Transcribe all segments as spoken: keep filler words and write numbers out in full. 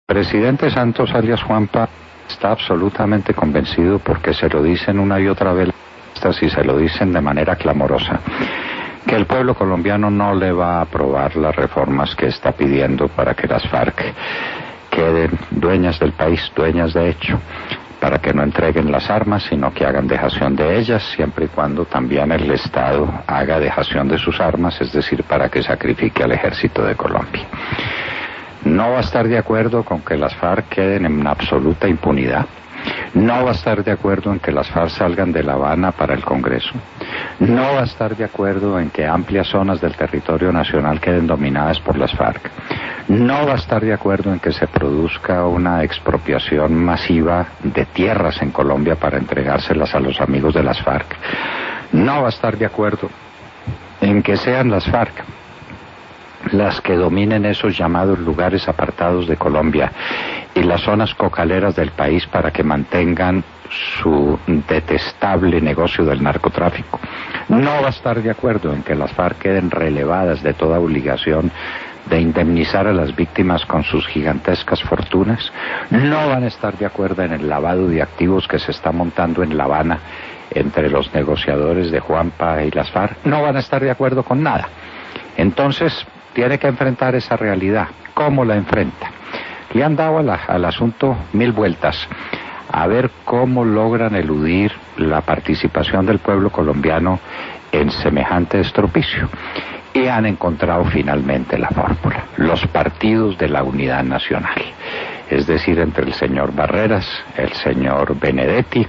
Presidente Santos alias Juanpa está absolutamente convencido, porque se lo dicen una y otra vez y se lo dicen de manera clamorosa, que el pueblo colombiano no le va a aprobar las reformas que está pidiendo para que las FARC queden dueñas del país, dueñas de hecho, para que no entreguen las armas, sino que hagan dejación de ellas, siempre y cuando también el Estado haga dejación de sus armas, es decir, para que sacrifique al ejército de Colombia. No va a estar de acuerdo con que las FARC queden en absoluta impunidad. No va a estar de acuerdo en que las FARC salgan de La Habana para el Congreso. No va a estar de acuerdo en que amplias zonas del territorio nacional queden dominadas por las FARC. No va a estar de acuerdo en que se produzca una expropiación masiva de tierras en Colombia para entregárselas a los amigos de las FARC. No va a estar de acuerdo en que sean las FARC las que dominen esos llamados lugares apartados de Colombia y las zonas cocaleras del país para que mantengan su detestable negocio del narcotráfico. No va a estar de acuerdo en que las FARC queden relevadas de toda obligación de indemnizar a las víctimas con sus gigantescas fortunas. No van a estar de acuerdo en el lavado de activos que se está montando en La Habana entre los negociadores de Juanpa y las FARC. No van a estar de acuerdo con nada. Entonces tiene que enfrentar esa realidad. ¿Cómo la enfrenta? Le han dado a la, al asunto mil vueltas, a ver cómo logran eludir la participación del pueblo colombiano en semejante estropicio. Y han encontrado finalmente la fórmula: los partidos de la unidad nacional. Es decir, entre el señor Barreras, el señor Benedetti,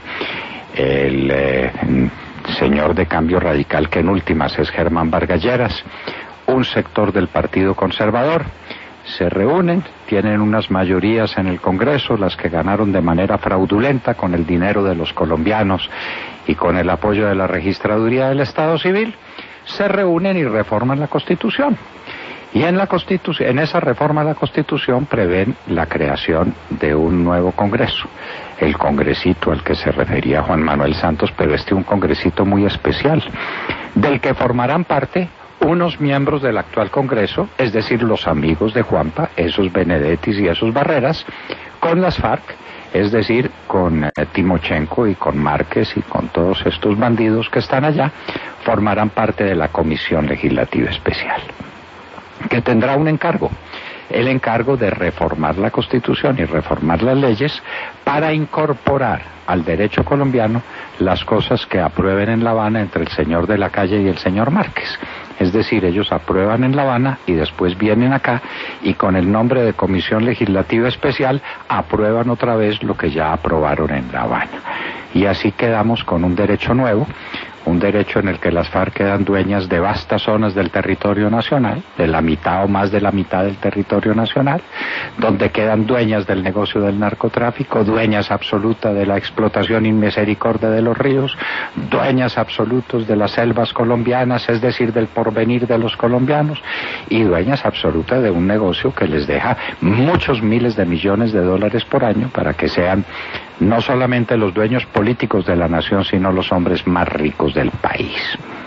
el eh, señor de Cambio Radical, que en últimas es Germán Vargas Lleras, un sector del Partido Conservador. Se reúnen, tienen unas mayorías en el Congreso, las que ganaron de manera fraudulenta con el dinero de los colombianos y con el apoyo de la Registraduría del Estado Civil. Se reúnen y reforman la Constitución. Y en la Constitución, en esa reforma a la Constitución prevén la creación de un nuevo Congreso, el congresito al que se refería Juan Manuel Santos, pero este un congresito muy especial, del que formarán parte unos miembros del actual Congreso, es decir, los amigos de Juanpa, esos Benedettis y esos Barreras, con las FARC, es decir, con eh, Timochenko y con Márquez y con todos estos bandidos que están allá, formarán parte de la Comisión Legislativa Especial, que tendrá un encargo, el encargo de reformar la Constitución y reformar las leyes para incorporar al derecho colombiano las cosas que aprueben en La Habana entre el señor de la Calle y el señor Márquez. Es decir, ellos aprueban en La Habana y después vienen acá y con el nombre de Comisión Legislativa Especial aprueban otra vez lo que ya aprobaron en La Habana. Y así quedamos con un derecho nuevo, un derecho en el que las FARC quedan dueñas de vastas zonas del territorio nacional, de la mitad o más de la mitad del territorio nacional, donde quedan dueñas del negocio del narcotráfico, dueñas absolutas de la explotación inmisericordia de los ríos, dueñas absolutos de las selvas colombianas, es decir, del porvenir de los colombianos, y dueñas absolutas de un negocio que les deja muchos miles de millones de dólares por año para que sean no solamente los dueños políticos de la nación, sino los hombres más ricos del país.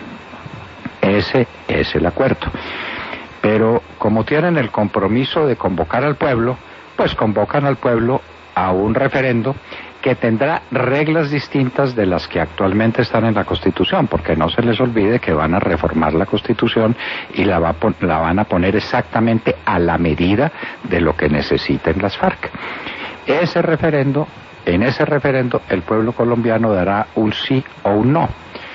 Ese es el acuerdo. Pero como tienen el compromiso de convocar al pueblo, pues convocan al pueblo a un referendo que tendrá reglas distintas de las que actualmente están en la Constitución, porque no se les olvide que van a reformar la Constitución y la, va a pon- la van a poner exactamente a la medida de lo que necesiten las FARC. Ese referendo, en ese referendo el pueblo colombiano dará un sí o un no.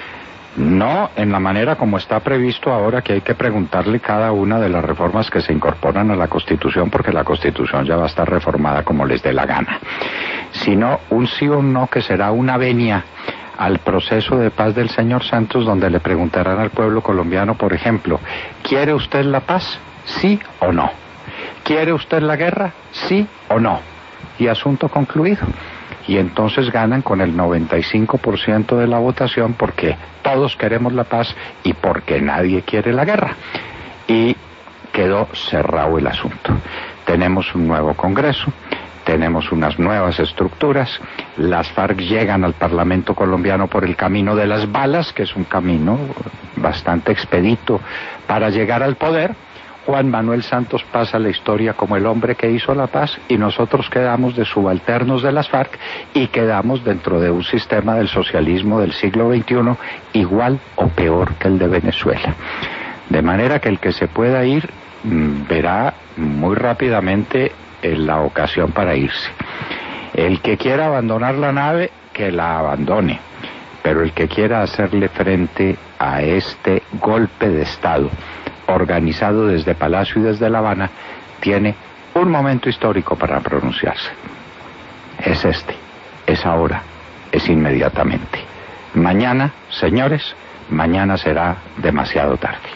No en la manera como está previsto ahora, que hay que preguntarle cada una de las reformas que se incorporan a la Constitución, porque la Constitución ya va a estar reformada como les dé la gana, sino un sí o un no que será una venia al proceso de paz del señor Santos, donde le preguntarán al pueblo colombiano, por ejemplo, ¿quiere usted la paz? ¿Sí o no? ¿Quiere usted la guerra? ¿Sí o no? Y asunto concluido. Y entonces ganan con el noventa y cinco por ciento de la votación, porque todos queremos la paz y porque nadie quiere la guerra. Y quedó cerrado el asunto. Tenemos un nuevo Congreso, tenemos unas nuevas estructuras, las FARC llegan al Parlamento colombiano por el camino de las balas, que es un camino bastante expedito para llegar al poder. Juan Manuel Santos pasa a la historia como el hombre que hizo la paz y nosotros quedamos de subalternos de las FARC y quedamos dentro de un sistema del socialismo del siglo veintiuno igual o peor que el de Venezuela. De manera que el que se pueda ir mmm, verá muy rápidamente eh, la ocasión para irse. El que quiera abandonar la nave, que la abandone, pero el que quiera hacerle frente a este golpe de Estado organizado desde Palacio y desde La Habana, tiene un momento histórico para pronunciarse. Es este, es ahora, es inmediatamente. Mañana, señores, mañana será demasiado tarde.